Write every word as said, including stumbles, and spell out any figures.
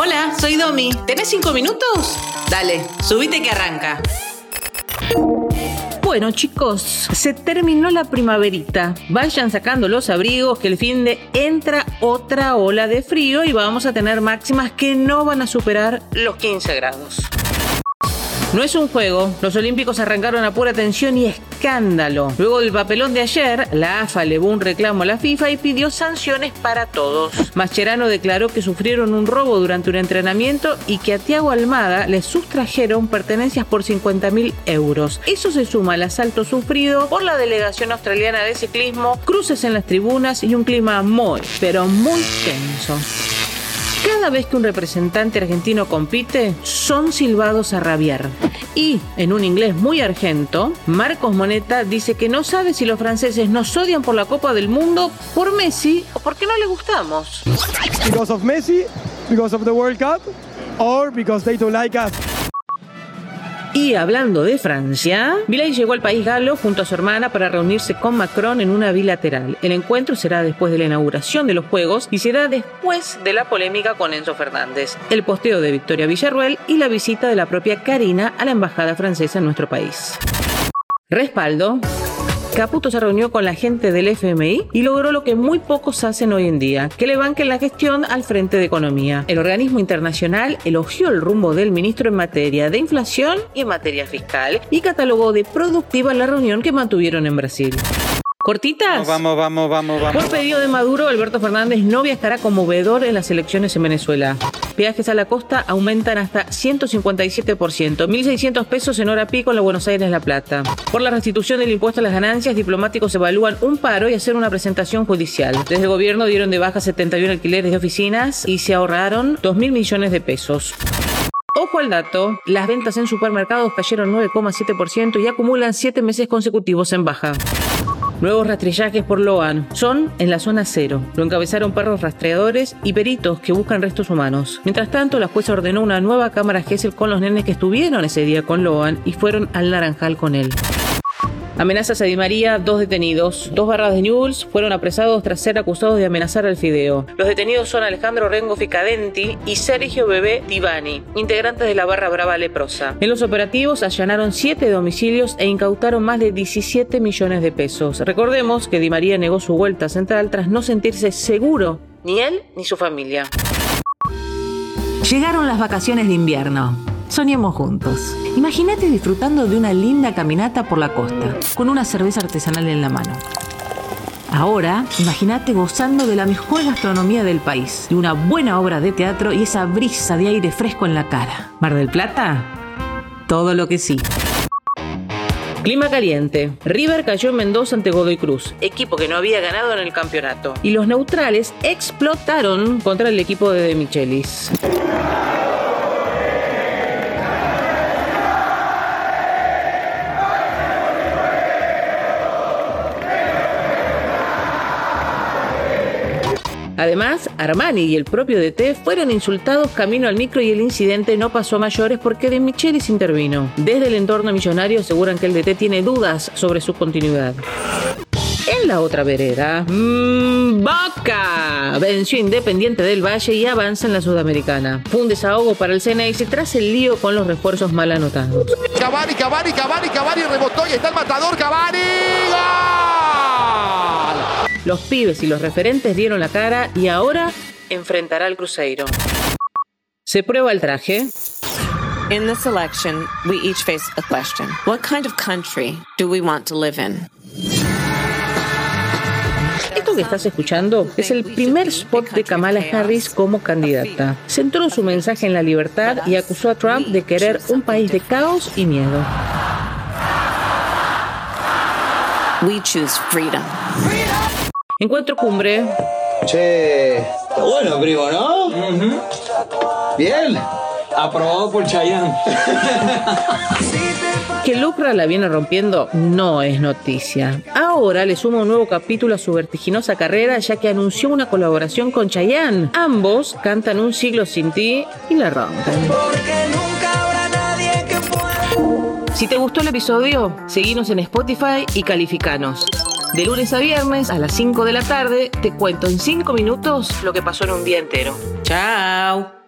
Hola, soy Domi. ¿Tenés cinco minutos? Dale, subite que arranca. Bueno, chicos, se terminó la primaverita. Vayan sacando los abrigos que el fin de entra otra ola de frío y vamos a tener máximas que no van a superar los quince grados. No es un juego, los olímpicos arrancaron a pura tensión y escándalo. Luego del papelón de ayer, la A F A elevó un reclamo a la FIFA y pidió sanciones para todos. Mascherano declaró que sufrieron un robo durante un entrenamiento y que a Thiago Almada le sustrajeron pertenencias por cincuenta mil euros. Eso se suma al asalto sufrido por la delegación australiana de ciclismo, cruces en las tribunas y un clima muy, pero muy tenso. Cada vez que un representante argentino compite, son silbados a rabiar. Y, en un inglés muy argento, Marcos Moneta dice que no sabe si los franceses nos odian por la Copa del Mundo, por Messi o porque no le gustamos. Because of Messi, because of the World Cup, or because they don't like us. Y hablando de Francia, Milei llegó al país galo junto a su hermana para reunirse con Macron en una bilateral. El encuentro será después de la inauguración de los Juegos y será después de la polémica con Enzo Fernández, el posteo de Victoria Villarruel y la visita de la propia Karina a la embajada francesa en nuestro país. Respaldo. Caputo se reunió con la gente del F M I y logró lo que muy pocos hacen hoy en día, que le banquen la gestión al frente de Economía. El organismo internacional elogió el rumbo del ministro en materia de inflación y en materia fiscal y catalogó de productiva la reunión que mantuvieron en Brasil. ¿Cortitas? Vamos, vamos, vamos, vamos. Por pedido de Maduro, Alberto Fernández no viajará como veedor en las elecciones en Venezuela. Peajes a la costa aumentan hasta ciento cincuenta y siete por ciento, mil seiscientos pesos en hora pico en la Buenos Aires-La Plata. Por la restitución del impuesto a las ganancias, diplomáticos evalúan un paro y hacer una presentación judicial. Desde el gobierno dieron de baja setenta y uno alquileres de oficinas y se ahorraron dos mil millones de pesos. Ojo al dato, las ventas en supermercados cayeron nueve coma siete por ciento y acumulan siete meses consecutivos en baja. Nuevos rastrillajes por Loan. Son en la zona cero. Lo encabezaron perros rastreadores y peritos que buscan restos humanos. Mientras tanto, la jueza ordenó una nueva cámara Gesell con los nenes que estuvieron ese día con Loan y fueron al Naranjal con él. Amenazas a Di María, dos detenidos. Dos barras de Newell's fueron apresados tras ser acusados de amenazar al Fideo. Los detenidos son Alejandro Rengo Ficadenti y Sergio Bebé Divani, integrantes de la barra brava leprosa. En los operativos allanaron siete domicilios e incautaron más de diecisiete millones de pesos. Recordemos que Di María negó su vuelta a Central tras no sentirse seguro, ni él ni su familia. Llegaron las vacaciones de invierno. Soñemos juntos. Imagínate disfrutando de una linda caminata por la costa, con una cerveza artesanal en la mano. Ahora, imagínate gozando de la mejor gastronomía del país, de una buena obra de teatro y esa brisa de aire fresco en la cara. ¿Mar del Plata? Todo lo que sí. Clima caliente. River cayó en Mendoza ante Godoy Cruz, equipo que no había ganado en el campeonato. Y los neutrales explotaron contra el equipo de De Michelis. Además, Armani y el propio D T fueron insultados camino al micro y el incidente no pasó a mayores porque De Michelis intervino. Desde el entorno millonario aseguran que el D T tiene dudas sobre su continuidad. En la otra vereda, mmm, Boca venció Independiente del Valle y avanza en la Sudamericana. Fue un desahogo para el Ceneice tras el lío con los refuerzos mal anotados. Cavani, Cavani, Cavani, Cavani rebotó y está el matador, Cavani. ¡Gol! Los pibes y los referentes dieron la cara y ahora enfrentará al Cruzeiro. Se prueba el traje. In this election, we each face a question. What kind of country do we want to live in? Esto que estás escuchando es el primer spot de Kamala Harris como candidata. Centró su mensaje en la libertad y acusó a Trump de querer un país de caos y miedo. We choose freedom. Encuentro cumbre. Che, está bueno, primo, ¿no? Uh-huh. Bien. Aprobado por Chayanne. Que Lucra la viene rompiendo no es noticia. Ahora le suma un nuevo capítulo a su vertiginosa carrera, ya que anunció una colaboración con Chayanne. Ambos cantan Un siglo sin ti y la rompen. Porque nunca habrá nadie que pueda. Si te gustó el episodio, seguinos en Spotify y calificanos. De lunes a viernes a las cinco de la tarde te cuento en cinco minutos lo que pasó en un día entero. ¡Chao!